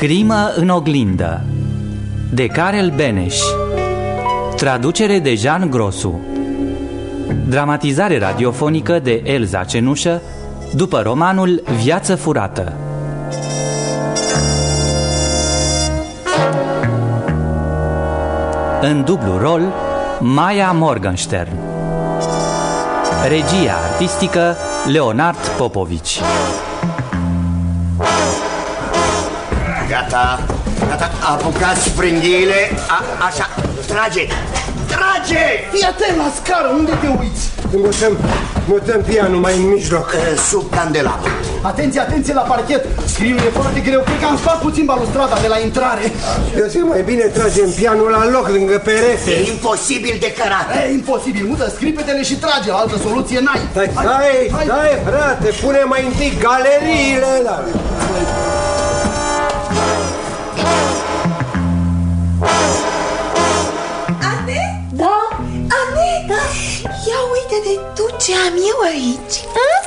Crimă în oglindă de Karel Beneș. Traducere de Jean Grosu. Dramatizare radiofonică de Elza Cenușă după romanul Viață furată. În dublu rol, Maia Morgenstern. Regia artistică Leonard Popovici. Gata, gata, apucați sprânghiile, așa, trage, trage! Fii atent la scară, unde te uiți? Mutăm pianul mai în mijloc, sub candelabru. Atenție, atenție la parchet, scriul e foarte greu, cred că am spart puțin balustrada de la intrare. Eu zic, mai bine tragem pianul la loc, lângă perete. E imposibil de cărat. E imposibil, mută scripetele și trage, altă soluție n-ai. Stai, frate, pune mai întâi galeriile la... Ia uite de tu ce am eu aici.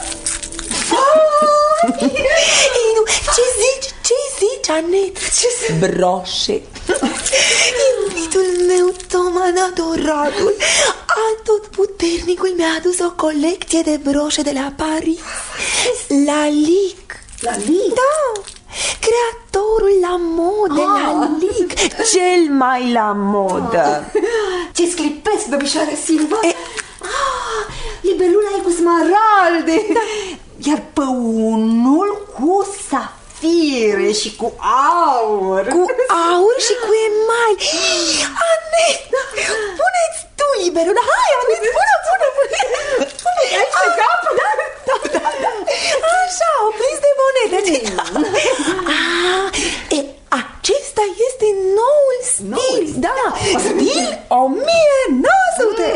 Ce zici, Anet? Broșe. Iubitul meu, Toman adoratul, atotputernicul mi-a adus o colecție de broșe de la Paris. Lalique. Lalique? Da, creatorul la mode, Lalique, cel mai la modă. Ce sclipesc, domnișoară Silva. Libelula e cu smaralde, da. Iar păunul cu safire și cu aur. Cu aur și cu emai. Anet, pune-ți tu libelula. Hai, Anet, pune. Aici pe cap? Da. Așa, o prins de monede. Acesta este noul stil. Da, stil 1900.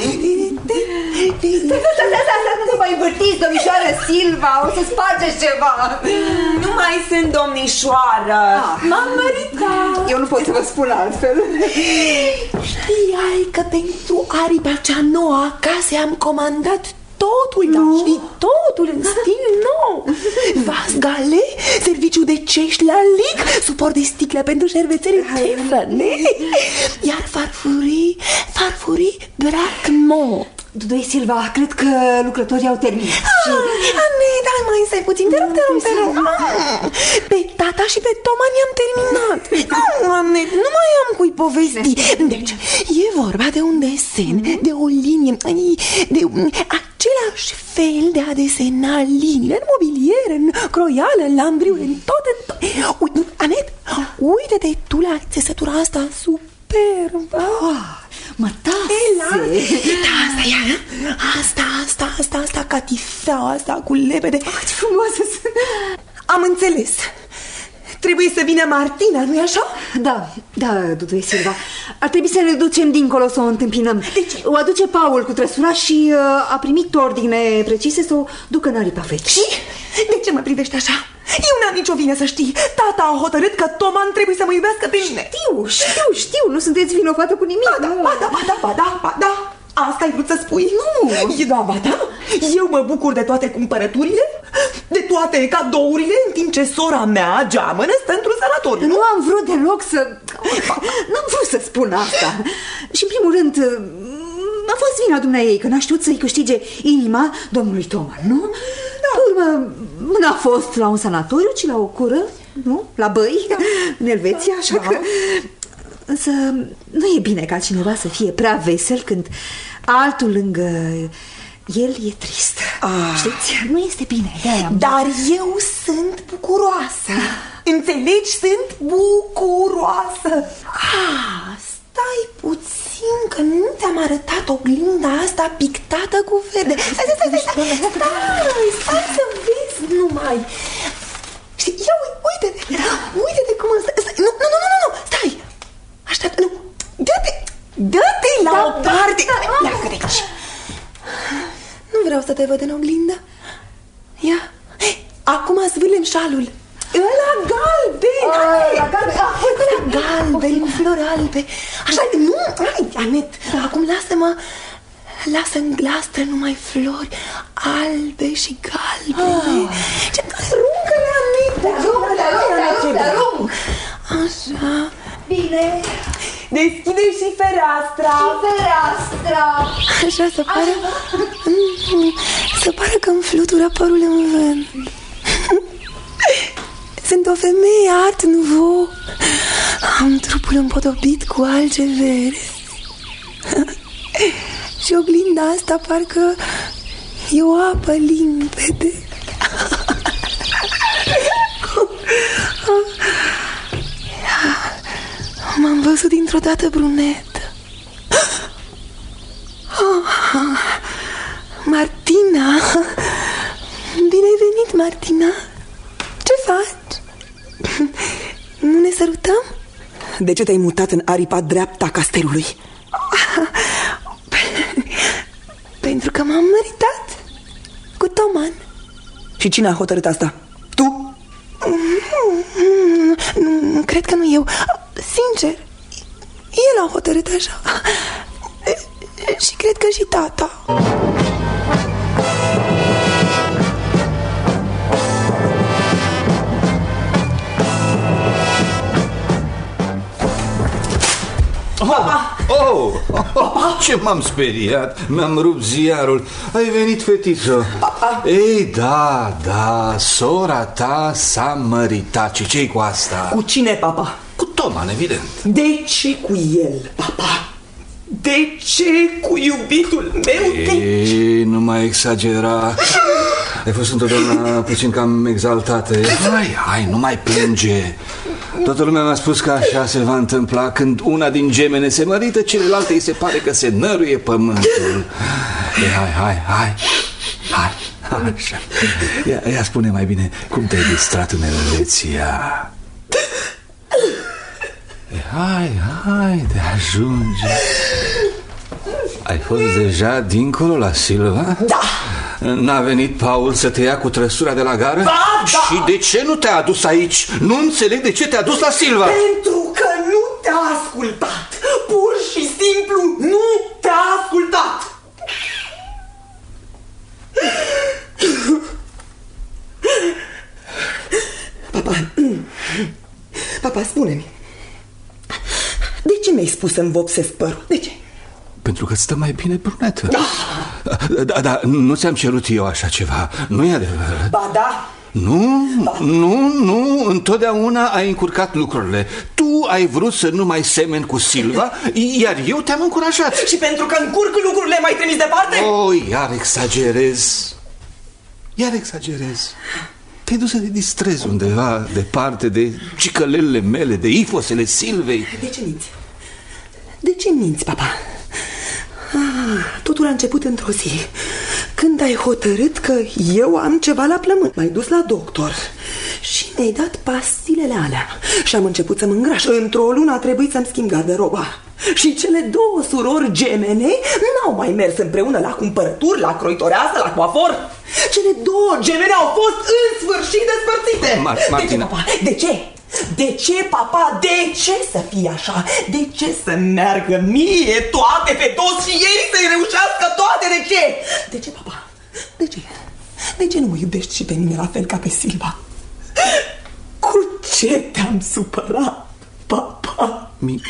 Nu mai învârtiți, domnișoară Silva, o să spargeți ceva. Nu mai sunt domnișoară. M-am măritat. Eu nu pot să vă spun altfel. Știai că pentru aripa cea nouă acasă am comandat totul, și totul în stil nou. Vas gale, serviciu de cești la lic, suport de sticlă pentru șervețele Tiffany. Iar farfurii Bracmont. Dudoi Silva, cred că lucrătorii au terminat. Anet, hai mai stai puțin, te rog. Pe tata și pe Toma ne-am terminat. Anet, nu mai am cui povesti. Deci, e vorba de un desen, de o linie, de același fel de a desena liniile în mobilier, în croială, în lambriu, în tot. Anet, uite-te tu la țesătura asta superbă. Mătase. Asta, catifeaua asta cu lebede. Ce frumoasă sunt. Am înțeles. Trebuie să vină Martina, nu-i așa? Da, Dudoi Silva. Ar trebui să ne ducem dincolo să o întâmpinăm. De ce? O aduce Paul cu trăsura și a primit ordine precise să o ducă în aripa fecii. Și? De ce mă privești așa? Eu n-am nicio vină, să știi. Tata a hotărât că Toman trebuie să mă iubească pe mine. Știu, nu sunteți vinovată cu nimic. Ba da. Asta ai vrut să spui? Nu. Ba da. Eu mă bucur de toate cumpărăturile, de toate cadourile, în timp ce sora mea geamănă stă într-un sanatoriu. Nu am vrut deloc să... N-am vrut să spun asta. Și în primul rând, a fost vina dumneaei că n-a știut să-i câștige inima domnului Toman, nu? Pe urmă, n-a fost la un sanatoriu, ci la o cură, nu? La Băi, în Elveția, așa că... Însă nu e bine ca cineva să fie prea vesel când altul lângă el e trist. Știți? Nu este bine. Dar eu sunt bucuroasă. Înțelegi? Sunt bucuroasă. Stai puțin că nu ți-am arătat oglinda asta pictată cu verde. Stai să vezi numai. Știi? Ia uite-te cum ăsta. Nu, stai. Așteaptă, nu. Dă-te la o parte. Pleacă de aici. Nu vreau să te văd în oglindă. Ia. Acum zvârlem șalul. Ăla galben. Galben, cu flori albe. Așa, nu, Anet. Acum lasă în glastră numai flori albe și galbene. Aruncă-le, Anet. Te arunc. Așa. Bine. Deschide și fereastra. Așa, să pară că îmi flutură părul în vânt. Sunt o femeie art nouveau. Am trupul împodobit cu alge verzi. Și oglinda asta parcă e o apă limpede. M-am văzut dintr-o dată brunetă. Martina! Bine ai venit, Martina! Ce faci? Nu ne sărutăm? De ce te-ai mutat în aripa dreapta a castelului? Pentru că m-am măritat cu Toman. Și cine a hotărât asta? Tu? Nu, cred că nu eu. Sincer, el a hotărât așa. Și cred că și tata. Ce m-am speriat. Mi-am rupt ziarul. Ai venit, fetiță. Ei, da, sora ta s-a măritat. Și ce-i cu asta? Cu cine, papa? Cu Toman, evident. De ce cu el, papa? De ce cu iubitul meu? Ei, nu mai exagera. Ai fost întotdeauna puțin cam exaltată. Hai, nu mai plânge. Toată lumea mi-a spus că așa se va întâmpla. Când una din gemene se mărită, celelalte îi se pare că se năruie pământul. Hai. Așa. Ia spune mai bine, cum te-ai distrat în Elveția? Hai, de ajunge. Ai fost deja dincolo la Silva? Da. N-a venit Paul să te ia cu trăsura de la gară? Da. Și de ce nu te-a adus aici? Nu înțeleg de ce te-a dus la Silva. Pentru că nu te-a ascultat. Pur și simplu nu te-a ascultat. Papa, spune-mi, de ce mi-ai spus să-mi vopsesc părul? De ce? Pentru că stă mai bine brunetă. Da, nu ți-am cerut eu așa ceva. Nu e adevărat. Ba da. Nu, întotdeauna ai încurcat lucrurile. Tu ai vrut să nu mai semeni cu Silva, iar eu te-am încurajat. Și pentru că încurc lucrurile mai trimis departe? Iar exagerez. Te-ai dus să te distrezi undeva departe de cicălelele mele, de ifosele Silvei. De ce minți, papa? Totul a început într-o zi, când ai hotărât că eu am ceva la plămâni. M-ai dus la doctor și mi-ai dat pastilele alea și am început să mă îngraș. Într-o lună a trebuit să-mi schimb garderoba. Și cele două surori gemene n-au mai mers împreună la cumpărături, la croitoreasă, la coafor. Cele două gemene au fost în sfârșit despărțite. Martina. De ce? De ce, papa? De ce să fie așa? De ce să meargă mie toate pe toți și ei să-i reușească toate? De ce? De ce, papa? De ce? De ce nu mă iubești și pe mine la fel ca pe Silva? Cu ce te-am supărat, papa?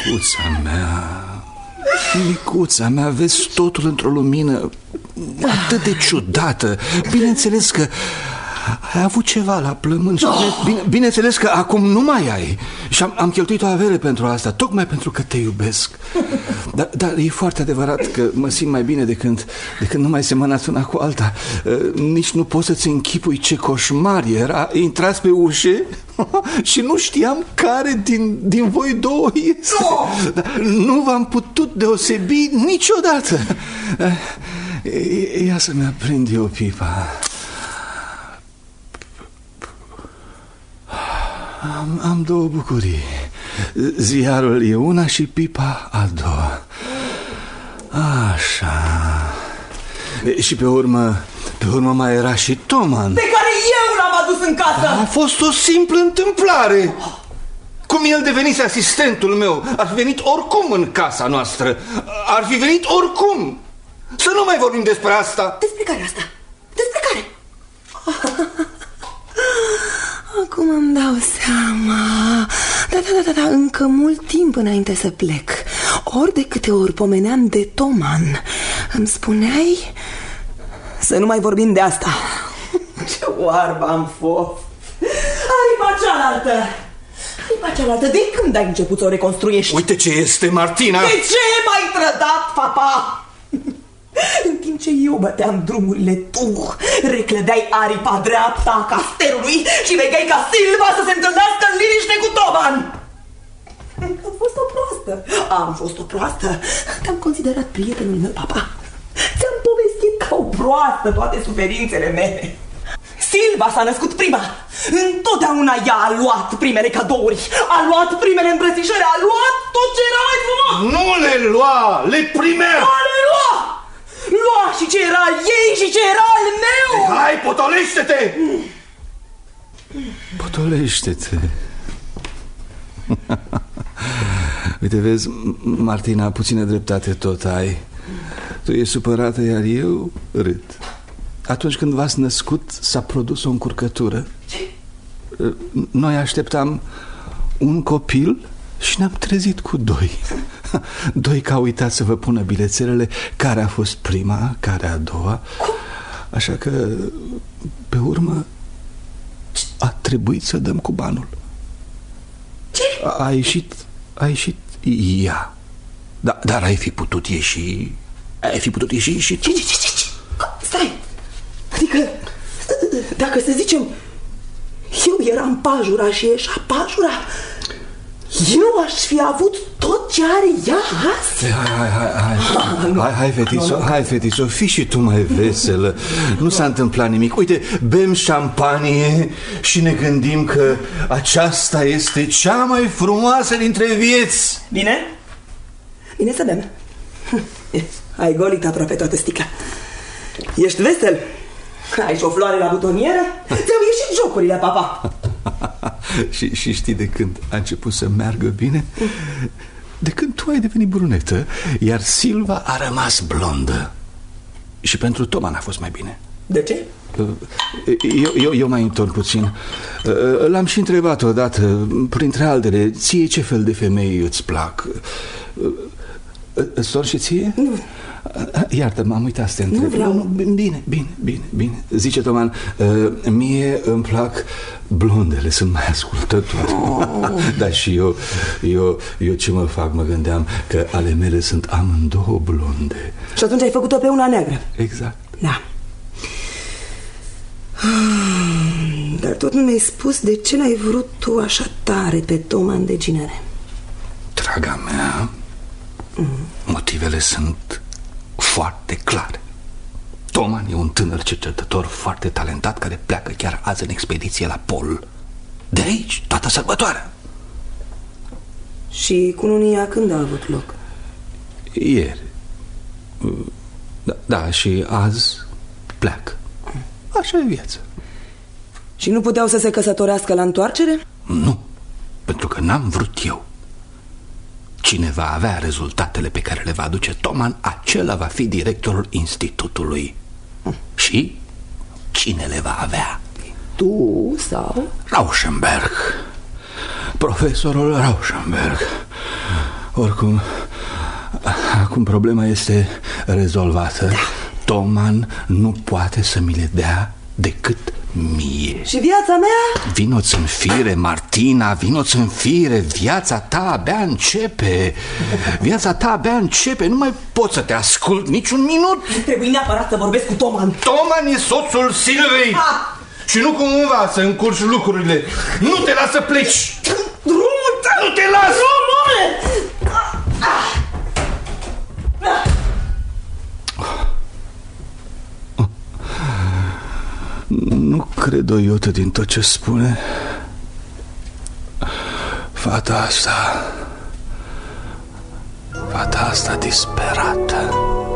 Micuța mea, vezi totul într-o lumină atât de ciudată. Bineînțeles că ai avut ceva la plămâni și bineînțeles că acum nu mai ai. Și am cheltuit o avere pentru asta, tocmai pentru că te iubesc. Dar e foarte adevărat că mă simt mai bine de când nu mai semănați una cu alta. Nici nu poți să-ți închipui ce coșmar era. Intrați pe ușe și nu știam care din voi două este. Nu v-am putut deosebi niciodată. Ia să-mi aprind eu pipa. Am două bucurii. Ziarul e una și pipa a doua. Așa. Și pe urmă mai era și Toman, pe care eu l-am adus în casă. A fost o simplă întâmplare. Cum el devenise asistentul meu, ar fi venit oricum în casa noastră. Ar fi venit oricum. Să nu mai vorbim despre asta. Despre care asta? Despre care? Acum îmi dau seama. Da, încă mult timp înainte să plec. Ori de câte ori pomeneam de Toman, îmi spuneai să nu mai vorbim de asta. Ce oarbă am fost. Aripa cealaltă, de când ai început să o reconstruiești? Uite ce este, Martina! De ce m-ai trădat, papa? În timp ce eu băteam drumurile, tu reclădeai aripa dreapta a castelului și vegheai ca Silva să se întâlnească în liniște cu Toman. Am fost o proastă. Te-am considerat prietenul meu, papa. Ți-am povestit ca o proastă toate suferințele mele. Silva s-a născut prima. Întotdeauna ea a luat primele cadouri, a luat primele îmbrățișări, a luat tot ce era mai frumos. Nu le lua, le primea. Le lua! Lua și ce era al ei și ce era al meu. Hai, potolește-te! Potolește-te. Uite, vezi, Martina, puțină dreptate tot ai. Tu ești supărată, iar eu râd. Atunci când v-ați născut, s-a produs o încurcătură. Noi așteptam un copil și ne-am trezit cu doi. Doi că au uitat să vă pună bilețelele, care a fost prima, care a doua. Așa că, pe urmă, a trebuit să dăm cu banul. Ce? A ieșit ea. Dar ai fi putut ieși. Ai fi putut ieși și tu. Ce? Stai! Adică, dacă să zicem, eu eram pajura și ieșa pajura, eu aș fi avut tot ce are ea azi? Hai, fetițo, fii și tu mai veselă. Nu s-a întâmplat nimic. Uite, bem șampanie și ne gândim că aceasta este cea mai frumoasă dintre vieți. Bine? Bine să bem. Ai golit aproape toată sticla. Ești vesel? Ai și o floare la butonieră? Ți-au ieșit jocurile, papa. Și știi de când a început să meargă bine? De când tu ai devenit brunetă, iar Silva a rămas blondă. Și pentru Toman a fost mai bine. De ce? Eu mai întorc puțin. L-am și întrebat odată, printre altele, ție ce fel de femei îți plac? Îți dor și ție? Nu. Iartă-mă, am uitat să te întreb. Nu vreau. Bine. Zice Toman, mie îmi plac blondele, sunt mai ascultătoare. Dar și eu ce mă fac? Mă gândeam că ale mele sunt amândouă blonde. Și atunci ai făcut-o pe una neagră. Exact. Da. Dar tot nu mi-ai spus de ce l-ai vrut tu așa tare pe Toman de Ginere. Draga mea, motivele sunt foarte clare. Toman e un tânăr cercetător foarte talentat care pleacă chiar azi în expediție la pol. De aici toată sărbătoarea. Și cununia când a avut loc? Ieri. Da, și azi pleacă. Așa e viața. Și nu puteau să se căsătorească la întoarcere? Nu, pentru că n-am vrut eu. Cine va avea rezultatele pe care le va aduce Toman, acela va fi directorul institutului. Și cine le va avea? Tu sau? Rauschenberg. Profesorul Rauschenberg. Oricum, acum problema este rezolvată. Da. Toman nu poate să mi le dea decât mie. Și viața mea? Vino-ți în fire, Martina, vino-ți în fire. Viața ta abia începe. Viața ta abia începe. Nu mai pot să te ascult niciun minut. Trebuie neapărat să vorbesc cu Toman. Toman e soțul Silvei. Și nu cumva să încurci lucrurile. Nu te las să pleci. Drumul tău. Nu te las. Drumul. Nu cred o iotă din tot ce spune. Fata asta disperată.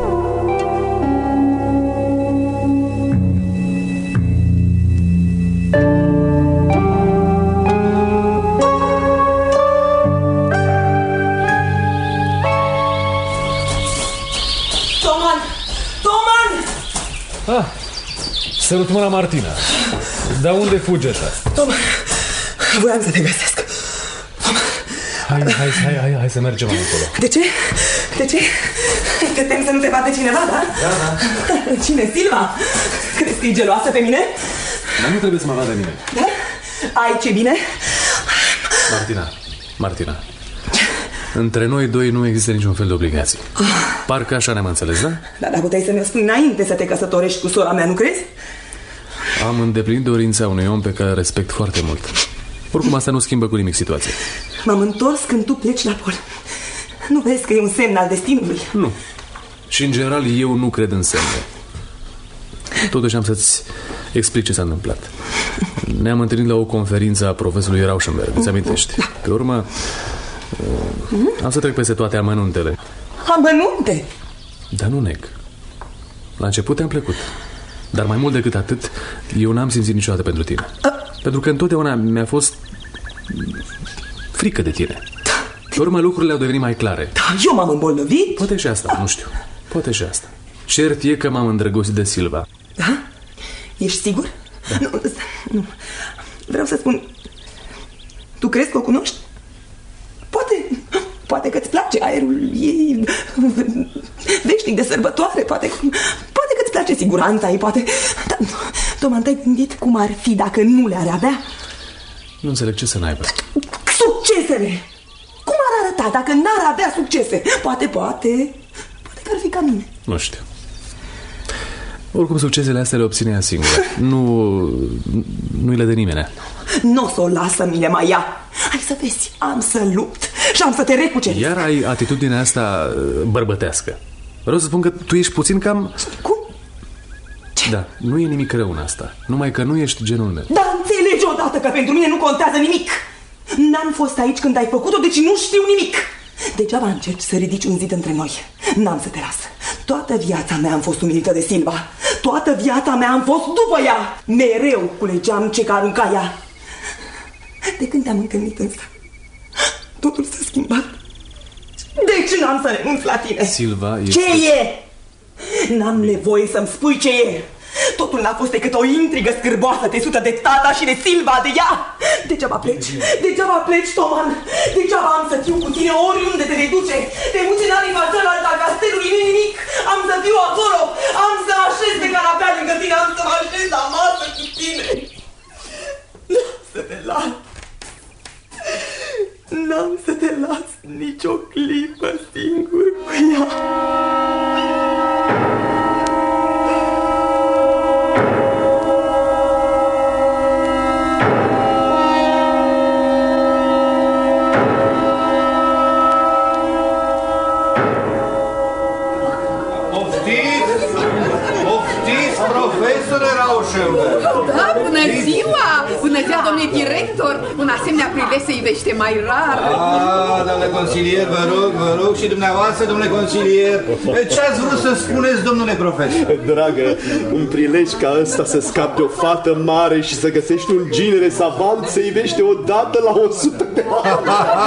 Toman! Sărut mâna, Martina. Dar unde fugi așa? Toman, voiam să te găsesc. Hai să mergem acolo. De ce? Te tem să nu te bate cineva, da? Da. Cine? Silva? Crezi că e geloasă pe mine? Dar nu trebuie să mă vadă nimeni. Da? Ai ce bine? Martina. Între noi doi nu există niciun fel de obligații. Parcă așa ne-am înțeles, da? Da, dar puteai să mi-o spui înainte să te căsătorești cu sora mea, nu crezi? Am îndeplinit dorința unui om pe care îl respect foarte mult. Oricum asta nu schimbă cu nimic situația. M-am întors când tu pleci la pol. Nu vezi că e un semn al destinului? Nu. Și în general eu nu cred în semne. Totuși am să-ți explic ce s-a întâmplat. Ne-am întâlnit la o conferință a profesorului Rauschenberg, îți amintești? Pe urmă am să trec peste toate amănuntele. Amănunte? Dar nu neg. La început te-am plăcut. Dar mai mult decât atât, eu n-am simțit niciodată pentru tine. Pentru că întotdeauna mi-a fost frică de tine. Pe urmă lucrurile au devenit mai clare. Da, eu m-am îmbolnăvit? Poate și asta, nu știu. Poate și asta. Cert e că m-am îndrăgostit de Silva. Da? Ești sigur? Da. Nu. Vreau să spun... Tu crezi că o cunoști? Poate că îți place aerul ei veșnic de sărbătoare, poate că îți place siguranța ei, poate... Dar, Toma, te-ai gândit cum ar fi dacă nu le-ar avea? Nu înțeleg ce să n-aibă. Succesele! Cum ar arăta dacă n-ar avea succese? Poate că ar fi ca mine. Nu știu. Oricum succesele astea le obține ea singură. Nu-i le dă nimeni. Nu o să o las să mi le mai ia. Hai să vezi, am să lupt și am să te recuceresc. Iar ai atitudinea asta bărbătească. Vreau să spun că tu ești puțin cam... Cum? Ce? Da, nu e nimic rău în asta. Numai că nu ești genul meu. Dar înțelegi odată că pentru mine nu contează nimic. N-am fost aici când ai făcut-o, deci nu știu nimic. Degeaba încerci să ridici un zid între noi. N-am să te las. Toată viața mea am fost umilită de Silva. Toată viața mea am fost după ea. Mereu culegeam ce că arunca ea. De când te-am întâlnit însă, totul s-a schimbat. Deci n-am să renunț la tine. Silva este... Ce e? N-am nevoie să-mi spui ce e. Totul n-a fost decât o intrigă scârboasă tesută de tata și de Silva, de ea. Degeaba pleci, Toman. Degeaba am să fiu cu tine oriunde te vei duce. Te muți în aripa cealaltă a castelului, nu nimic. Am să fiu acolo. Am să mă așez pe canapea lângă tine. Am să mă așez la masă cu tine. N-am să te las nici o clipă singur cu ea. Profesore Rauschenberg! Da, bună ziua! Bună ziua, domnule director! Un asemenea prilej se ivește mai rar. Domnule consilier, vă rog și dumneavoastră, domnule consilier, ce ați vrut să spuneți, domnule profesor? Dragă, un prilej ca ăsta să scapi de o fată mare și să găsești un ginere savant se ivește odată la 100 de ani.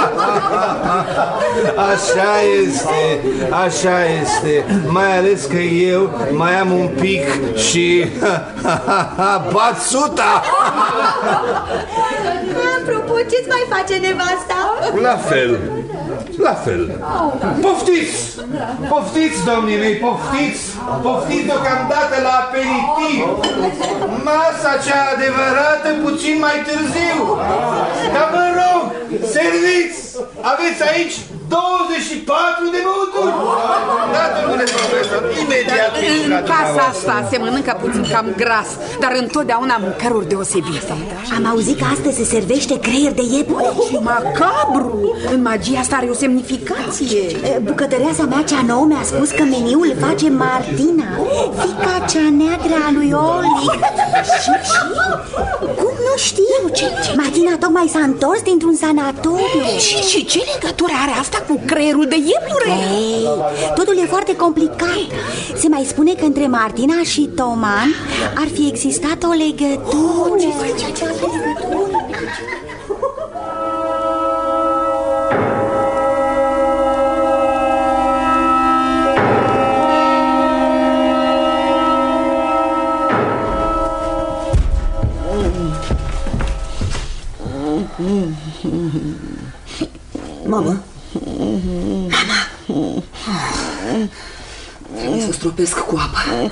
Așa este, mai ales că eu mai am un pic și bat suta. Apropo, ce-ți mai face nevasta? La fel. Poftiți, domnii mei, poftiți deocamdată la aperitiv. Masa cea adevărată puțin mai târziu. Dar vă rog, serviți! Aveți aici 24 de băuturi. Da, domnule profesor, imediat. În casa asta se mănâncă puțin cam gras, dar întotdeauna mâncăruri deosebite. Am auzit că astăzi se servește creier de iepure. Macabru! În magia asta are o semnificație. Bucătăreasa mea cea nouă mi-a spus că meniul face Martina, fiica cea neagră a lui Oli. Și? Cum nu știu? Martina tocmai s-a întors dintr-un sanatoriu. Și ce legătură are asta cu creierul de iepure? Ei, totul e foarte complicat. Se mai spune că între Martina și Toman ar fi existat o legătură. Mamă? Trebuie să stropesc cu apă.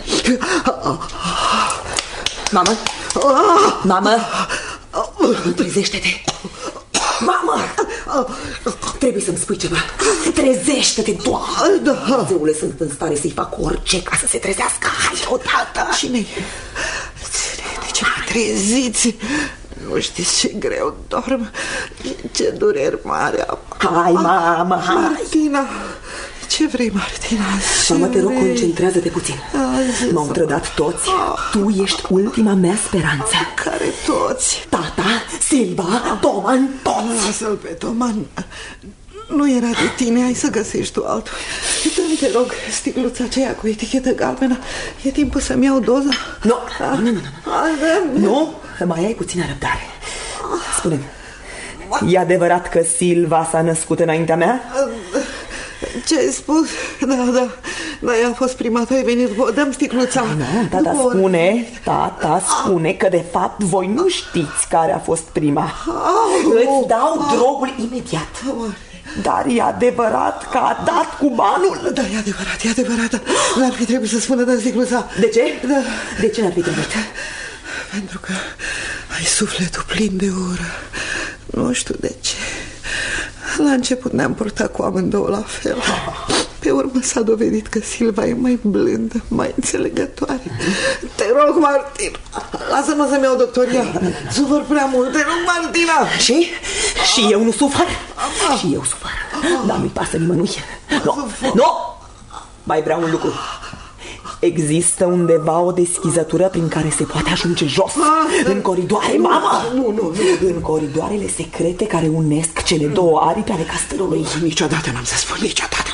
Mamă? Mamă? Trezește-te! Mamă! Trebuie să-mi spui ceva. Trezește-te, Doamne! Zeule, sunt în stare să-i fac orice ca să se trezească. Hai odată! Cine-i? De ce mă treziți? Nu știți ce greu dorm, ce dureri mare am. Hai, mamă, hai! Martina, ce vrei, Martina? Mamă, te rog, concentrează-te puțin. M-au trădat toți. Tu ești ultima mea speranță. Care toți? Tata, Silva, Toman, toți. Lasă-l pe Toman. Nu era de tine, hai să găsești tu altul. Dă-mi, te rog, sticluța aceea cu etichetă galbenă. E timpul să-mi iau doza? Nu, nu, mai ai puțină răbdare. Spune-mi, e adevărat că Silva s-a născut înaintea mea? Ce ai spus? Da, ea a fost prima, tu ai venit. Dă-mi sticluța. Nu, tata spune că de fapt voi nu știți care a fost prima. Îți dau drogul imediat. Dar e adevărat că a dat cu banul? Da, e adevărat. N-ar fi trebuit să spună, dă sticluța. De ce? De ce n-ar fi trebuit? Pentru că ai sufletul plin de ură. Nu știu de ce. La început ne-am purtat cu amândouă la fel. Pe urmă s-a dovedit că Silva e mai blândă, mai înțelegătoare. Te rog, Martin, lasă-mă să-mi iau doctoria. Sufăr prea mult, te rog, Martina. Și eu nu sufăr? Și eu sufăr. Dar nu-i pasă nimănui. Nu! Mai vreau un lucru. Există undeva o deschizătură prin care se poate ajunge jos? În coridoare, mamă! Nu. În coridoarele secrete care unesc cele două aripi ale castelului. Niciodată n-am să spun.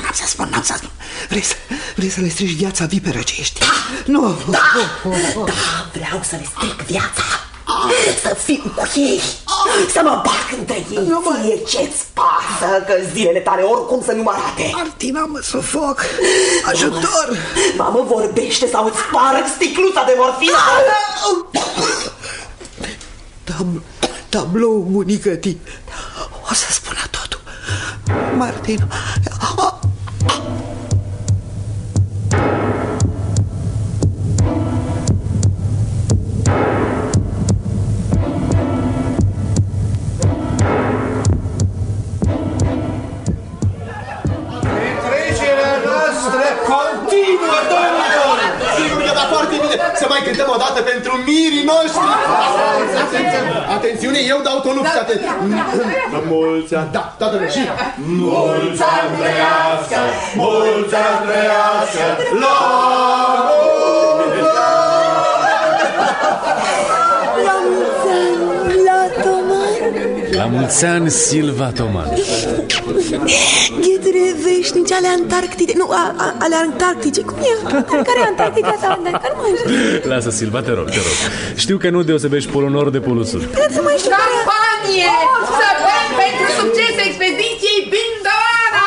Vrei să le strici viața viperă ce ești? Nu. Da, vreau să le stric viața. Să fiu cu ei, să mă bag între ei. Ție ce-ți pasă că zilele tale oricum să nu mă arate? Martina, mă sufoc. Ajutor! Mamă, vorbește sau îți sparg sticluța de morfină. Tablou bunicătii. O să spună totul. Martina. Continuă, domnilor! Sigur că da foarte bine să mai cântăm o dată pentru mirii noștri! Atențiune, eu dau tonul. Mulți ani, da, toată lumea, și mulți ani trăiască, mulți ani trăiască, la La mulți ani, Silva Toman. Ghetere veșnice ale Antarctide. Nu, ale Antarctice. Cum e? Care e Antarctica sau? Lasă, Silva, te rog. Știu că nu deosebești Polul Nord de Polul Sud. Campanie! Să bem pentru succesul expediției Bindana!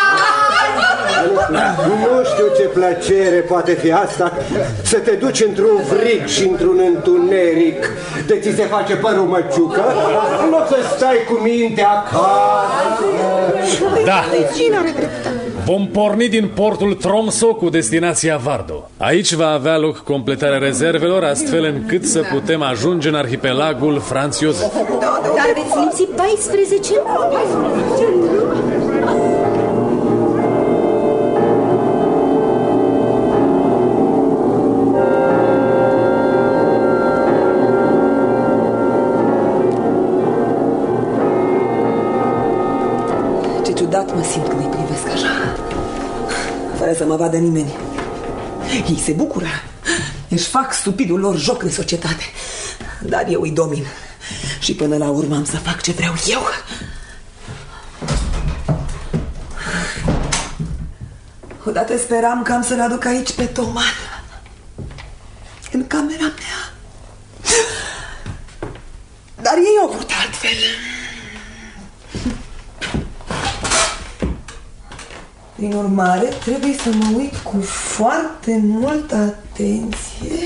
Nu știu ce plăcere poate fi asta, să te duci într-un frig și într-un întuneric, de ți se face părul măciucă, în loc să stai cu minte acasă. Da. Vom porni din portul Tromsø cu destinația Vardo. Aici va avea loc completarea rezervelor, astfel încât să putem ajunge în arhipelagul Franz Josef. Dar veți lipsi 14? Ce ciudat mă simt când îi privesc așa, fără să mă vadă nimeni. Ei se bucură, își fac stupidul lor joc de societate, dar eu îi domin și până la urmă am să fac ce vreau eu. Odată speram că am să-l aduc aici pe Toman, în camera mea, dar ei au vrut altfel. Prin urmare, trebuie să mă uit cu foarte multă atenție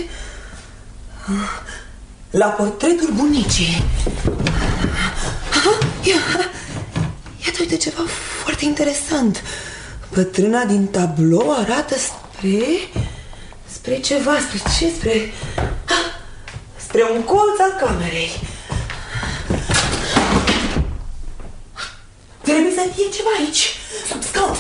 la portretul bunicii. Iată, uite ceva foarte foarte interesant. Bătrâna din tablou arată spre ceva, spre un colț al camerei. Trebuie să fie ceva aici, sub scaun,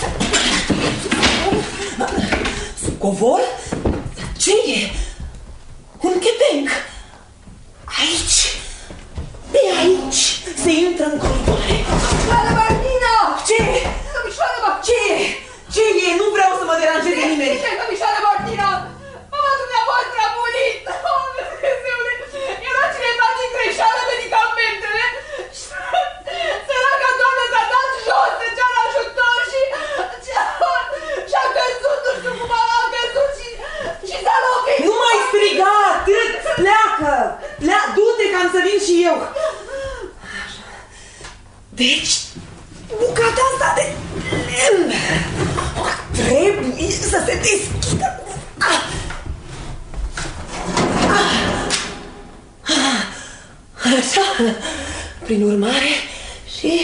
sub covor. Ce e? Un chepenc. Aici, pe aici, se intră în coridoare. Domnișoară Martina! Ce? Domnișoară Martina! Ce e? Ce e? Nu vreau să mă deranjeze nimeni. Domnișoară Martina! Mama dumneavoastră a murit! Era cine face greșeală medicamentele. Săraca doamnă s-a dat jos de cealaltă ajutor și a căzut, nu știu cum a căzut și s-a lovit. Nu mai striga atât! Pleacă! Du-te că am să vin și eu. Deci, bucata asta de lemn trebuie să se deschidă. Așa, prin urmare, și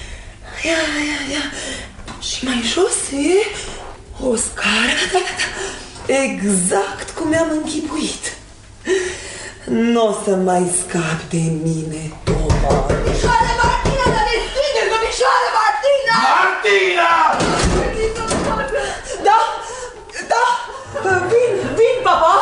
și mai jos e o scară, exact cum mi-am închipuit. N-o să mai scapi de mine, Toma. Domnișoară Martina, să deschideți, domnișoară Martina! Martina! Da, vin, papa!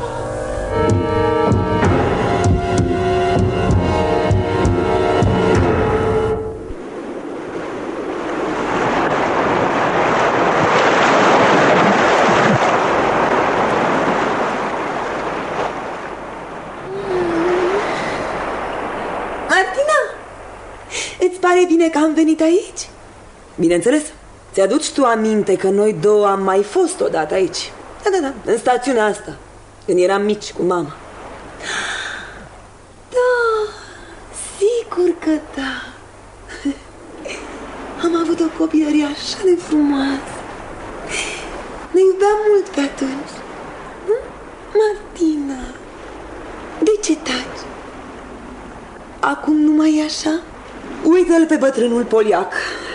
Îți pare bine că am venit aici? Bineînțeles. Ți-aduci tu aminte că noi două am mai fost odată aici? Da, în stațiunea asta, când eram mici cu mama. Da, sigur că da. Am avut o copilărie așa de frumoasă. Ne iubeam mult pe atunci. Martina, de ce taci? Acum nu mai e așa? Uită-l pe bătrânul poliac.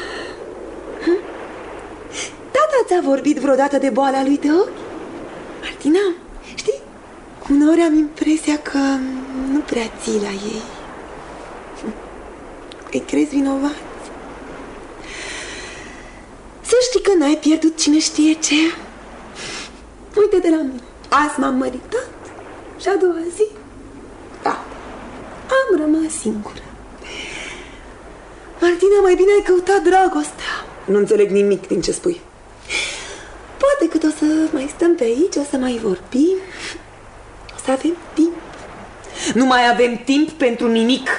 Tata ți-a vorbit vreodată de boala lui de ochi? Martina, știi, uneori am impresia că nu prea ții la ei. Îi crezi vinovați. Să știi că n-ai pierdut cine știe ce. Uite de la mine. Azi m-am măritat și a doua zi, da, am rămas singură. Martina, mai bine ai căutat dragostea. Nu înțeleg nimic din ce spui. Poate cât o să mai stăm pe aici, o să mai vorbim, o să avem timp. Nu mai avem timp pentru nimic.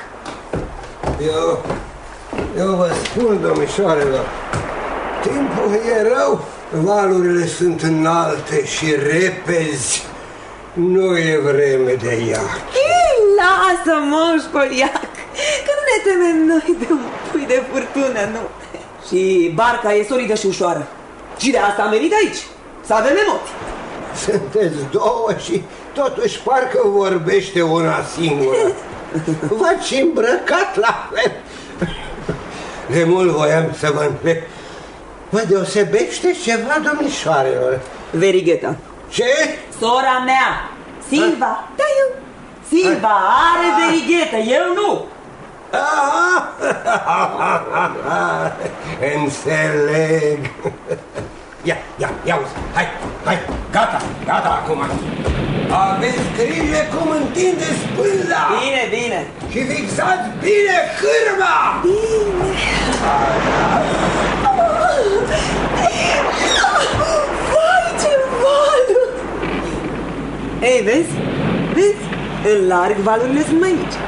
Eu vă spun, domnișoarelor, timpul e rău. Valurile sunt înalte și repezi. Nu e vreme de ea. Lasă, moș poliac, că nu ne temem noi de un pui de furtună, nu. Și barca e solidă și ușoară. Și de asta am venit aici, să avem emoții. Sunteți două și totuși parcă vorbește una singură. V-ați îmbrăcat la fel. De mult voiam să vă întreb. Vă deosebește ceva, domnișoarelor? Verigheta. Ce? Sora mea, Silva. Da, eu. Silva are verighetă, eu nu. Înțeleg. Ia, hai, gata acum. Aveți grijă cum întindeți pânza. Bine. Și fixați bine cârma. Bine. Vai, ce valuri! Ei, vezi? În larg valurile sunt mai mici.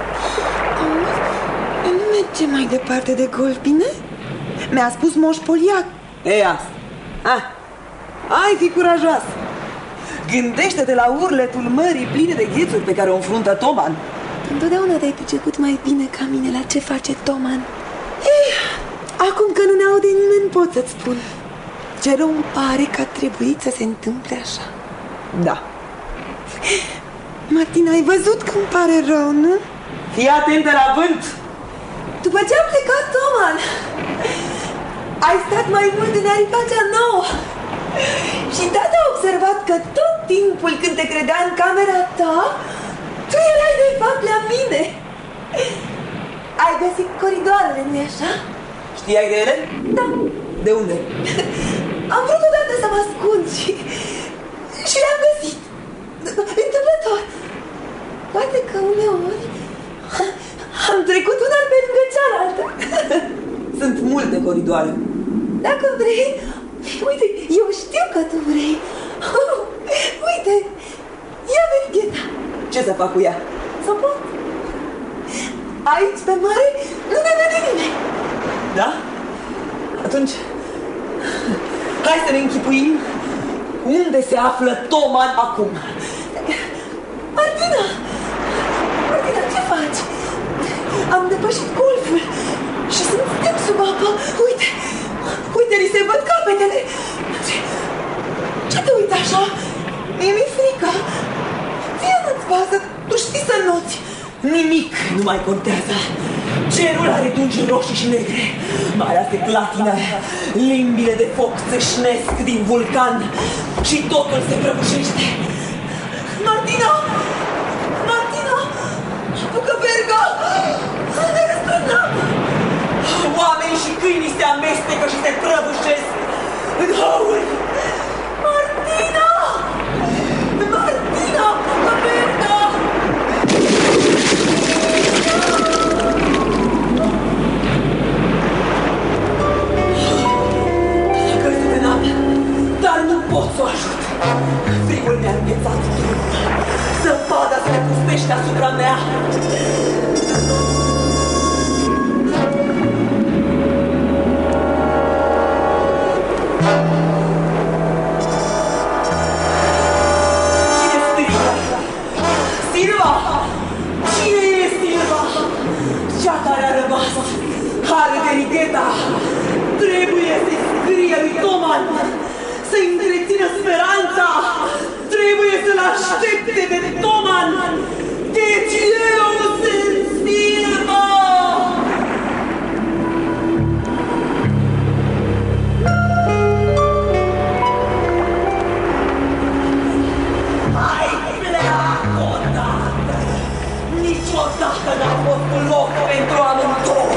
Nu merge mai departe de golf, bine? Mi-a spus moș poliac. Ei, asta. Hai, fi curajos. Gândește-te la urletul mării pline de ghețuri pe care o înfruntă Toman. Întotdeauna te-ai priceput mai bine ca mine la ce face Toman. Acum că nu ne aude nimeni, pot să-ți spun. Ce rău îmi pare că a trebuit să se întâmple așa. Da. Martina, ai văzut că îmi pare rău, nu? Fii atentă la vânt. După ce a plecat Toman, Ai stat mai mult în aripa cea nouă. Și tata a observat că tot timpul când te credea în camera ta, tu erai de fapt la mine. Ai găsit coridoarele, nu-i așa? Știai de ele? Da. De unde? Am vrut odată să mă ascund și le-am găsit. Întâmplător. Poate că uneori am trecut una pe lângă cealaltă. Sunt multe coridoare. Dacă vrei, uite, eu știu că tu vrei. Uite, ia verigheta. Ce să fac cu ea? Să pot. Aici, pe mare, nu ne vede nimeni. Da? Atunci, hai să ne închipuim unde se află Toman acum. Martina, ce faci? Am depășit golful și suntem sub apă. Uite, ni se văd capetele. Ce te uiți așa? Mi-e frică. Ție nu-ți pasă, tu știi să noți. Nimic nu mai contează. Cerul are dungi roșii și negre, marea se clatină, limbile de foc țâșnesc din vulcan și totul se prăbușește. Martina! Bucăberga! Ne răsturnăm! Oamenii și câinii se amestecă și se prăbușesc în hauri. Martina! Bucăberga! Căzut în apă, dar nu pot să o ajut. Frigul mi-a înghețat trupul. Zăpada se pustește asupra mea. Cine strigă? Silva! Cine e Silva? Cea care a rămas are verigheta. Trebuie să-i scrie lui Toman, să-i întrețină speranța. Trebuie să-l aștepte de Toman. Deci eu sunt Silva! Hai, pleacă odată! Niciodată n-a fost un loc pentru amândouă!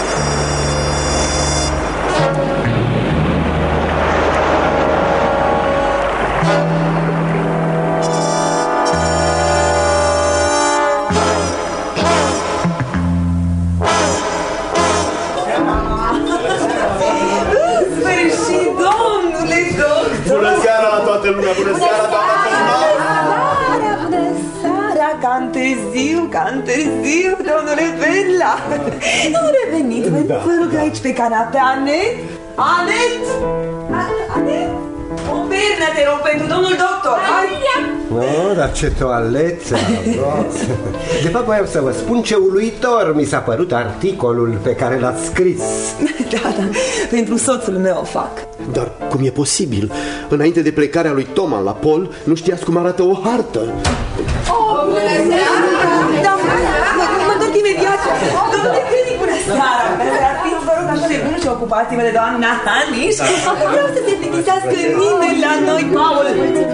Bună seara la toată lumea! Bună seara, doamna Cosma! Bună seara! Ca întârziu, domnule Bella! Nu revenit, vă rog aici pe canapea, Anet! Anet! O pernă, te rog, pentru domnul doctor! Dar ce toaleță! De fapt, voiam să vă spun ce uluitor mi s-a părut articolul pe care l-ați scris. Da, pentru soțul meu o fac. Dar cum e posibil? Înainte de plecarea lui Toman la pol, nu știați cum arată o hartă. Mă întorc imediat. Domnule Felic, bună seara! Vă rog așa de bun și ocupați-vă de doamna Haniș. Vreau să se plictisească nimeni la noi. Paul!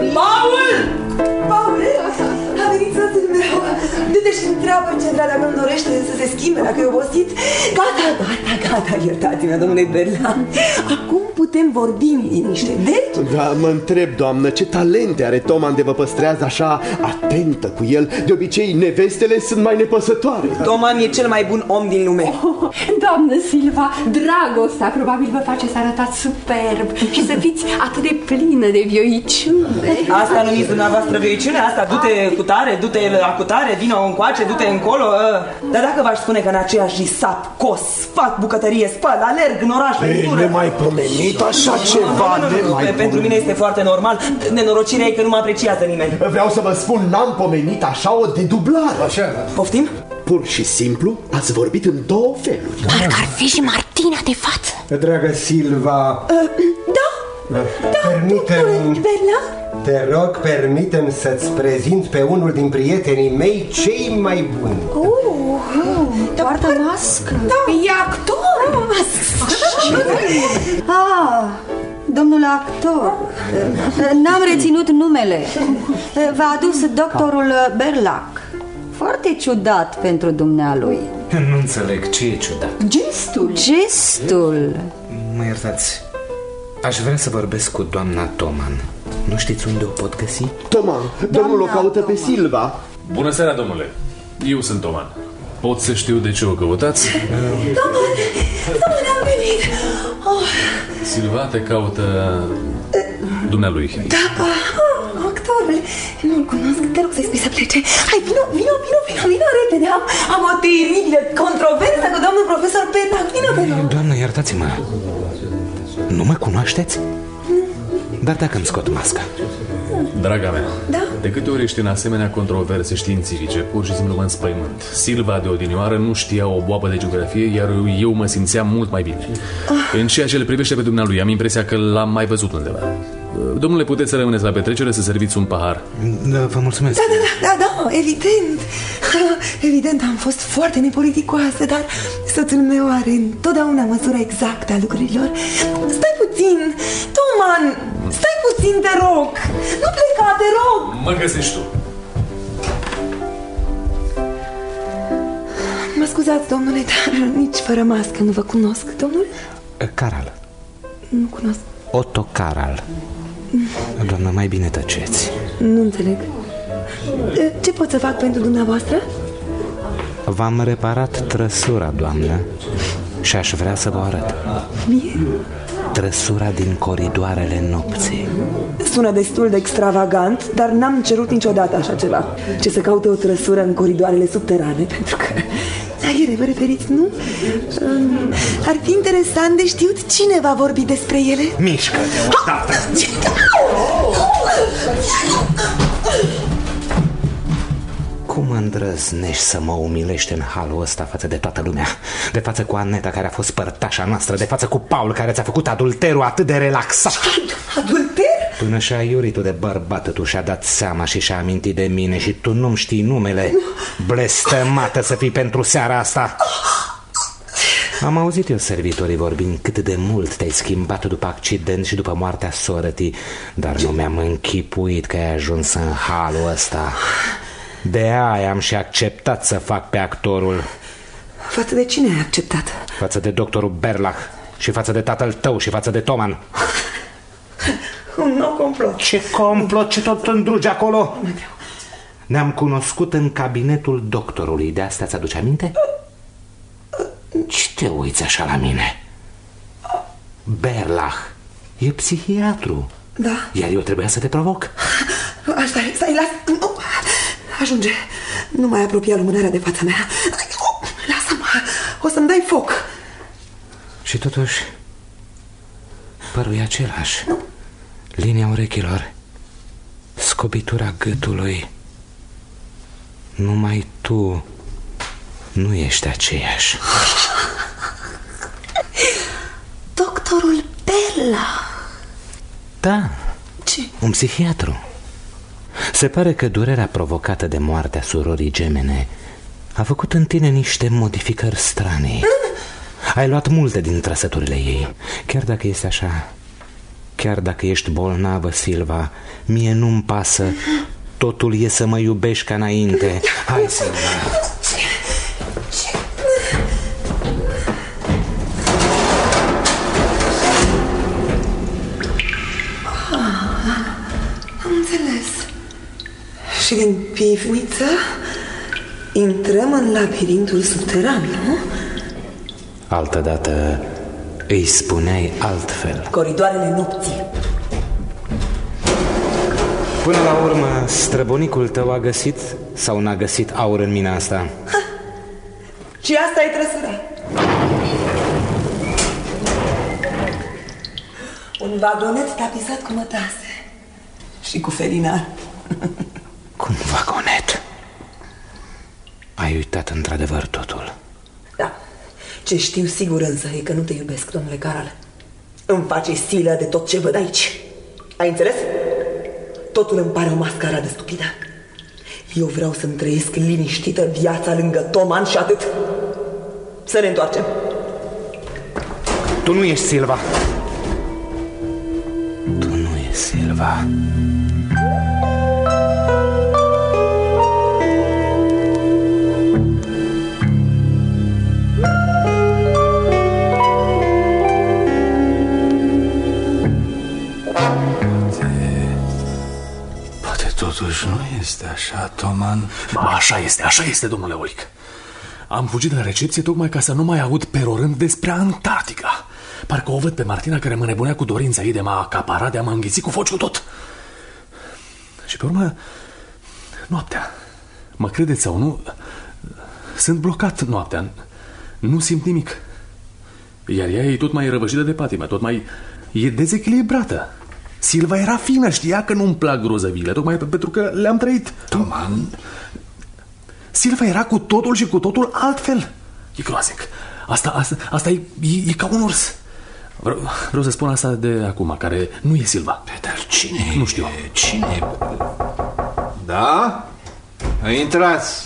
A venit soțul meu. Du-te și întreabă ce vrea, dacă îmi dorește să se schimbe, dacă e obosit. Gata, iertați-mă, domnule Berla. Acum putem vorbi în liniște. Deci? Da, mă întreb, doamnă, ce talente are Toman de vă păstrează așa atentă cu el? De obicei, nevestele sunt mai nepăsătoare. Toman e cel mai bun om din lume. Doamnă Silva, dragostea probabil vă face să arătați superb și să fiți atât de plină de vioiciune. Asta numiți dumneavoastră vioiciune? Asta, du-te cu tare, du-te la cutare, vină încoace, du-te încolo. Dar dacă v-aș spune că în aceeași zi sap, cos, fac bucătărie, spăl, alerg în oraș, Ei, nemaipomenit așa ceva. Pentru mine este foarte normal. Nenorocirea e că nu mă apreciază nimeni. Vreau să vă spun, n-am pomenit așa o dedublare. Așa. Poftim? Pur și simplu ați vorbit în două feluri. Parcă ar fi și Martina de față. Dragă Silva, te rog, permite-mi să-ți prezint pe unul din prietenii mei cei mai buni. Poartă mască. E actor. Domnul actor, n-am reținut numele. V-a adus doctorul Berlac. Foarte ciudat pentru dumnealui. Nu înțeleg, ce e ciudat? Gestul. Mă iertați, aș vrea să vorbesc cu doamna Toman. Nu știți unde o pot găsi? Toman, domnul o caută pe Silva. Bună seara, domnule. Eu sunt Toman. Pot să știu de ce o căutați? Toman, am venit. Silva te caută dumnealui. Da, actorul. Nu-l cunosc, te rog să-i spui să plece. Hai, vino repede. Am o teribilă controversă cu domnul profesor Berlac. Vino, te rog. Doamnă, iertați-mă. Nu mă cunoașteți? Dar dacă îmi scot masca. Draga mea, de câte ori ești în asemenea controverse științifice, pur și simplu mă înspăimânt. Silva de odinioară nu știa o boabă de geografie, iar eu mă simțeam mult mai bine. În ceea ce le privește pe dumnealui, am impresia că l-am mai văzut undeva. Domnule, puteți să rămâneți la petrecere să serviți un pahar? Vă mulțumesc. Da, evident. Evident, am fost foarte nepoliticoasă, dar soțul meu are întotdeauna măsura exactă a lucrurilor. Stai puțin, Toman, stai puțin, te rog. Nu pleca, te rog. Mă găsești tu. Mă scuzați, domnule, dar nici fără mască nu vă cunosc. Domnul? Caral. Nu cunosc. Otto Caral. Doamnă, mai bine tăceți. Nu înțeleg. Ce pot să fac pentru dumneavoastră? V-am reparat trăsura, doamnă, și aș vrea să vă arăt. Mie? Trăsura din coridoarele nopții. Sună destul de extravagant, dar n-am cerut niciodată așa ceva. Ce să caute o trăsură în coridoarele subterane, pentru că... Aiere, vă referiți, nu? Ar fi interesant de știut cine va vorbi despre ele. Mișcă-te odată! Cum îndrăznești să mă umilești în halul ăsta față de toată lumea? De față cu Aneta, care a fost părtașa noastră, de față cu Paul, care ți-a făcut adulterul atât de relaxat. Adulter? Până și-a iuritul de bărbat tu și-a dat seama și și-a amintit de mine și tu nu-mi știi numele. Blestemată să fii pentru seara asta. Am auzit eu servitorii vorbind cât de mult te-ai schimbat după accident și după moartea sorătii, dar nu mi-am închipuit că ai ajuns în halul ăsta. De aia am și acceptat să fac pe actorul. Față de cine ai acceptat? Față de doctorul Berlac și față de tatăl tău și față de Toman. Un nou complot. Ce complot, ce tot îndrugi acolo? Ne-am cunoscut în cabinetul doctorului, de asta ți-aduce aminte? Ce te uiți așa la mine? Berlac e psihiatru. Da. Iar eu trebuia să te provoc. Stai, las. Nu. Ajunge. Nu mai apropia lumânarea de fața mea. Lasă-mă. O să-mi dai foc. Și totuși părul e același. Nu. Linia urechilor, scobitura gâtului. Numai tu nu ești aceeași. Doctorul Berlac. Da. Ce? Un psihiatru. Se pare că durerea provocată de moartea surorii gemene a făcut în tine niște modificări stranii. Ai luat multe din trăsăturile ei. Chiar dacă este așa, chiar dacă ești bolnavă, Silva, mie nu-mi pasă. Totul e să mă iubești ca înainte. Hai, Silva. Am înțeles. Și din pivniță intrăm în labirintul subteran, nu? Altădată îi spuneai altfel. Coridoarele nopții. Până la urmă, străbunicul tău a găsit sau n-a găsit aur în mina asta? Și asta e trăsura. Un vagonet tapizat cu mătase și cu felinar. Cum vagonet? Ai uitat într-adevăr totul. Da. Ce știu sigur însă e că nu te iubesc, domnule Caral. Îmi face silă de tot ce văd aici. Ai înțeles? Totul îmi pare o mascaradă stupidă. Eu vreau să-mi trăiesc liniștită viața lângă Toman și atât. Să ne întoarcem. Tu nu ești Silva. Tu nu ești Silva. Totuși nu este așa, Toman. Așa este, domnule Olic. Am fugit de la recepție tocmai ca să nu mai aud perorând despre Antarctica. Parcă o văd pe Martina care mă nebunea cu dorința ei de a acapara, de a mă înghiți cu fociul tot. Și pe urmă, noaptea, mă credeți sau nu, sunt blocat noaptea. Nu simt nimic. Iar ea e tot mai răvășită de patimă, tot mai e dezechilibrată. Silva era fină, știa că nu-mi plac grozăvile, tocmai pentru că le-am trăit. Toman. Silva era cu totul și cu totul altfel. E groaznic. Asta e ca un urs. Vreau să spun asta de acum, care nu e Silva. Dar cine? Nu știu. Cine? Da? Intrați.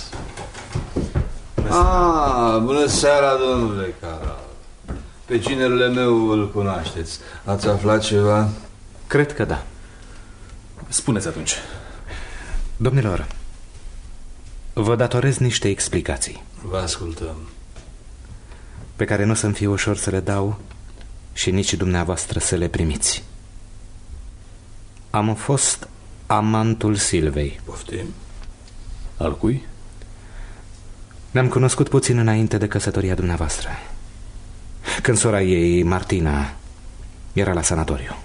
Bună seara, domnule Caral. Pe ginerele meu îl cunoașteți. Ați aflat ceva? Cred că da. Spuneți atunci. Domnilor, vă datorez niște explicații. Vă ascultăm. Pe care nu o să-mi fie ușor să le dau și nici dumneavoastră să le primiți. Am fost amantul Silvei. Poftim? Al cui? Ne-am cunoscut puțin înainte de căsătoria dumneavoastră, când sora ei, Martina, era la sanatoriu.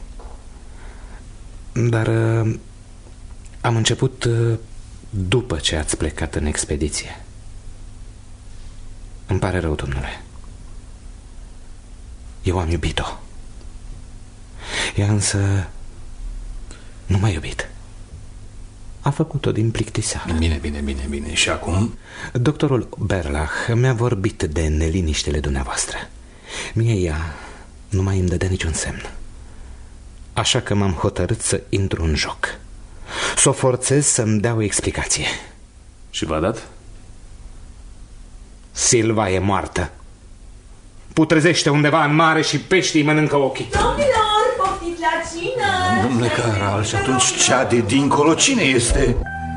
Dar am început după ce ați plecat în expediție. Îmi pare rău, domnule. Eu am iubit-o. Ea însă nu m-a iubit. A făcut-o din plictiseală. Bine. Și acum? Doctorul Berlach mi-a vorbit de neliniștele dumneavoastră. Mie ea nu mai îmi dădea niciun semn. Așa că m-am hotărât să intru în joc, să o forțez să-mi dea o explicație. Și v-a dat? Silva e moartă. Putrezește undeva în mare și peștii mănâncă ochii. Domnilor, poftiți la cină! Domnule Caral, și atunci cea de dincolo cine este?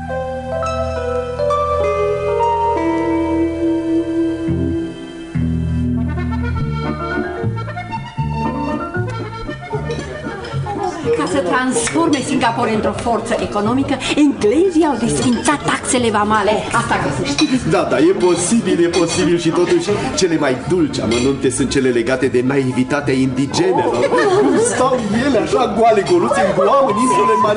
Ca să transforme Singapore într-o forță economică, englezii au desfințat taxele vamale. Asta ca să știți. Da, e posibil și totuși cele mai dulci amănunte sunt cele legate de naivitatea indigenelor. Cum stau ele așa goale, goluțe în Guam, în insulele mari.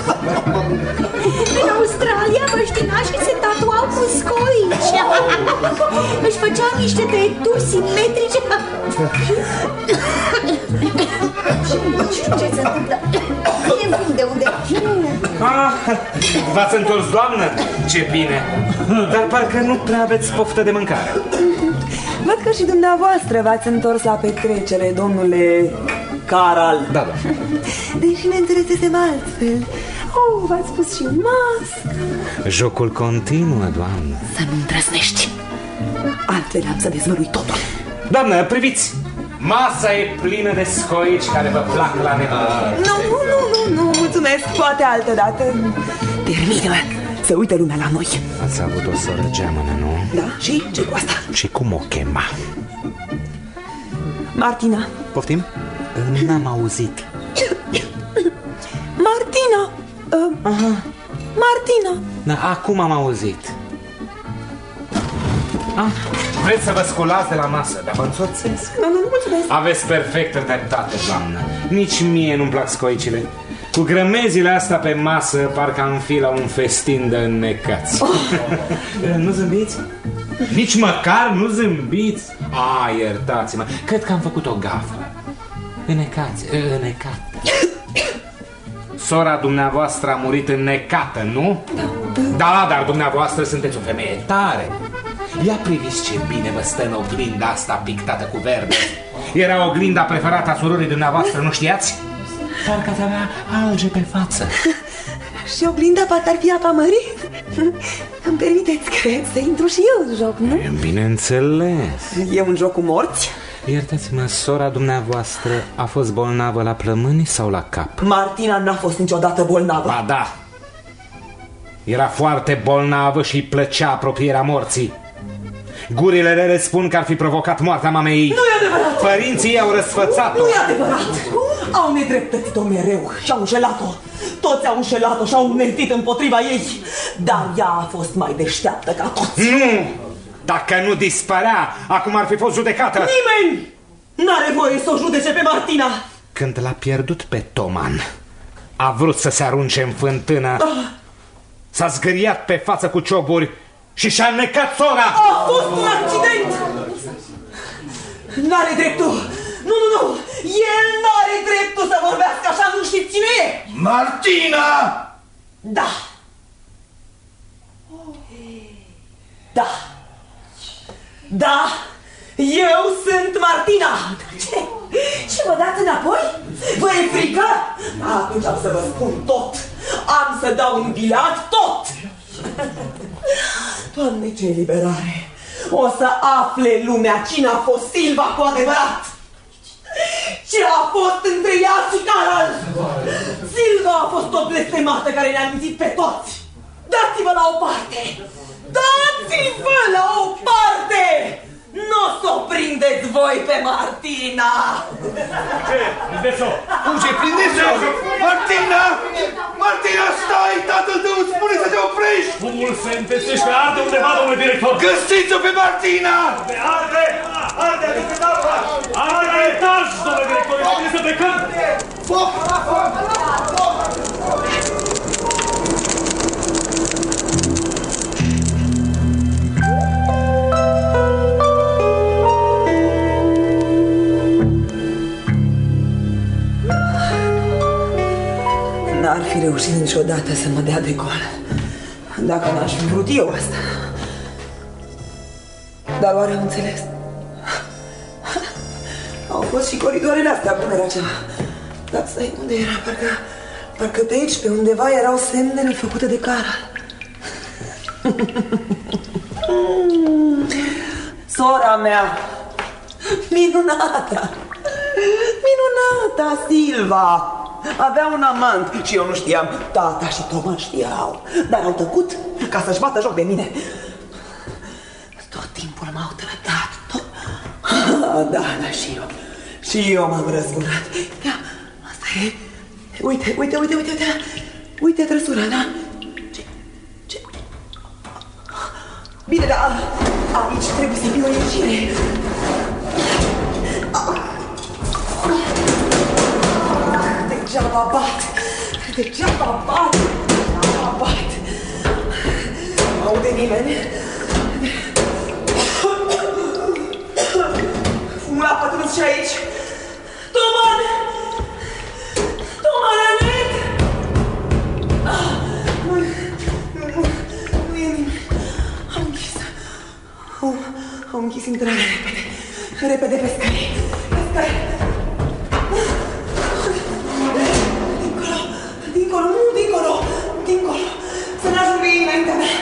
În Australia, băștinașii se tatuau cu scoici. Își făceau niște tăieturi simetrice. Ce se întâmplă? De unde? V-ați întors, doamnă? Ce bine. Dar parcă nu prea aveți poftă de mâncare. Văd că și dumneavoastră v-ați întors la petrecere, domnule Caral. Da. Deși ne înțelesesem altfel. V-ați pus și mască. Jocul continuă, doamnă. Să nu îndrăznești. Altfel am să dezvălui totul. Doamnă, priviți! Masa e plină de scoici care vă plac la nebunie. Nu, mulțumesc, poate altă dată. Termină, să uită lumea la noi. Ați avut o soră geamănă, nu? Da, și ce cu asta? Și cum o chema? Martina. Poftim? N-am auzit. Martina. Martina. Da, acum am auzit. Vreți să vă sculați de la masă, dar vă însoțesc? Nu, mulțumesc. Aveți perfectă dreptate, doamnă. Nici mie nu-mi plac scoicile. Cu grămezile astea pe masă, parcă am fi la un festin de înnecați. Nu zâmbiți? Nici măcar nu zâmbiți? Iertați-mă, cred că am făcut o gafă. Înnecați. Sora dumneavoastră a murit înnecată, nu? Da, dar dumneavoastră sunteți o femeie tare. Ia priviți ce bine vă stă în oglinda asta pictată cu verde. Era oglinda preferată a surorii dumneavoastră, nu știați? Parcă ați avea alge pe față. Și oglinda poate ar fi apa mării? Îmi permiteți, cred, să intru și eu în joc, nu? Bineînțeles. E un joc cu morți? Iertați-mă, sora dumneavoastră a fost bolnavă la plămâni sau la cap? Martina n-a fost niciodată bolnavă. Ba da. Era foarte bolnavă și îi plăcea apropierea morții. Gurile rele spun că ar fi provocat moartea mamei ei. Nu e adevărat! Părinții ei au răsfățat-o. Nu e adevărat! Au nedreptățit-o mereu și au înșelat-o. Toți au înșelat-o și au îneltit împotriva ei. Dar ea a fost mai deșteaptă ca toți. Nu! Dacă nu dispărea, acum ar fi fost judecată. Nimeni n-are voie să o judece pe Martina. Când l-a pierdut pe Toman, a vrut să se arunce în fântână. S-a zgâriat pe față cu cioburi și și-a înnecat sora. A fost un accident. N-are dreptul. Nu. El n-are dreptul să vorbească așa, nu știți cine e. Martina! Da. Da. Da, eu sunt Martina. Ce? Și vă dați înapoi? Vă e frică? Atunci am să vă spun tot. Am să dau în bilat tot. Doamne, ce eliberare! O să afle lumea cine a fost Silva cu adevărat. Ce a fost între ea și Carol. Silva a fost o blestemată care ne-a mințit pe toți. Dați-vă la o parte. Dați-vă la o parte! Nu o să o prindeți voi pe Martina! Ce? Prindeți-o! Fuge, prindeți-o! Martina! Martina, stai! Tatăl tău îți spune să te oprești! Fumul se întețește, arde undeva, domnule director! Găsiți-o pe Martina! Arde! Arde! Adică arde la etaj, domnule director! E bine să plecăm! Foc! N-ar fi reușit niciodată să mă dea de gol, dacă n-aș fi vrut eu asta. Dar oare am înțeles? Au fost și coridoarele astea bune la ceva. Dar stai, unde era? Parcă pe aici, pe undeva, erau semnele făcute de Carol. Sora mea, minunata, Silva, avea un amant și eu nu știam. Tata și Toma știau, dar au tăcut ca să-și bată joc de mine. Tot timpul m-au trădat, tot... Da, și eu m-am răzgurat. Ia, asta e. Uite trăsura, da? Ce? Bine, dar aici trebuie să fie o ieșire. Degeaba bat. Nu aude nimeni. Fumul a pătruns și aici. Toman, Anet! Nu e nimeni. Au închis intrarea repede pe scări. Dincolo, să n-ajungă ei înaintea mea.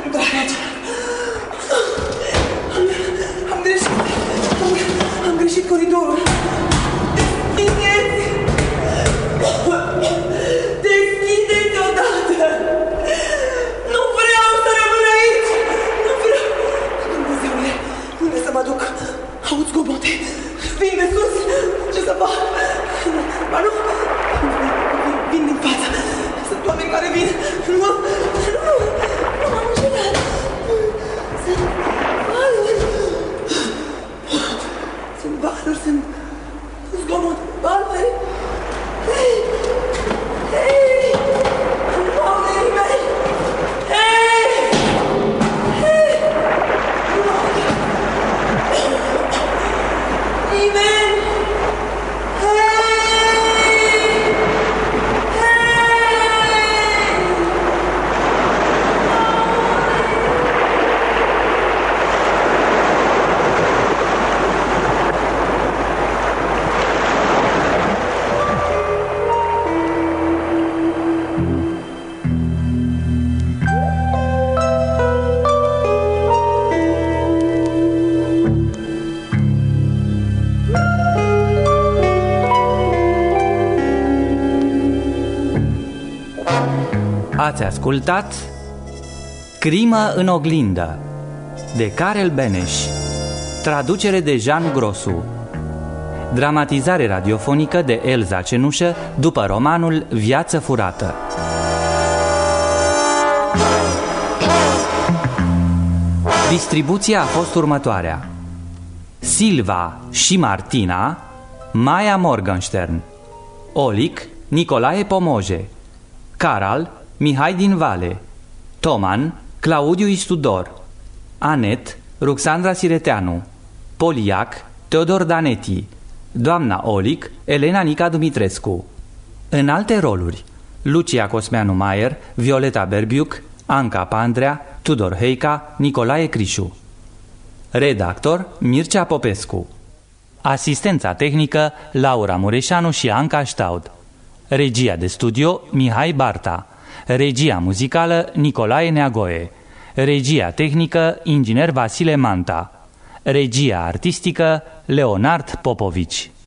Am greșit coridorul. Deschideți odată. Nu vreau să rămân aici. Nu vreau. Dumnezeule, unde să mă duc? Aud zgomote. Vin de sus. Ce să fac? Ba nu. Vin din față. Sunt oameni care vin. Nu m-am înșelat. Sunt valuri, sunt zgomot, valuri. Hei! Nu aude nimeni! Hei! Nu aude! Nimeni! Hei! Ați ascultat Crimă în oglindă de Karel Beneș, traducere de Jean Grosu, dramatizare radiofonică de Elza Cenușă după romanul Viață furată. Distribuția a fost următoarea: Silva și Martina, Maia Morgenstern; Olic, Nicolae Pomoje; Caral, Mihai din Vale; Toman, Claudiu Istudor; Anet, Ruxandra Sireteanu; Poliac, Teodor Daneti; doamna Olic, Elena Nica Dumitrescu. În alte roluri: Lucia Cosmeanu Maier, Violeta Berbiuc, Anca Pandrea, Tudor Heica, Nicolae Crișu. Redactor Mircea Popescu. Asistența tehnică Laura Mureșanu și Anca Staud. Regia de studio Mihai Barta. Regia muzicală Nicolae Neagoe. Regia tehnică inginer Vasile Manta. Regia artistică Leonard Popovici.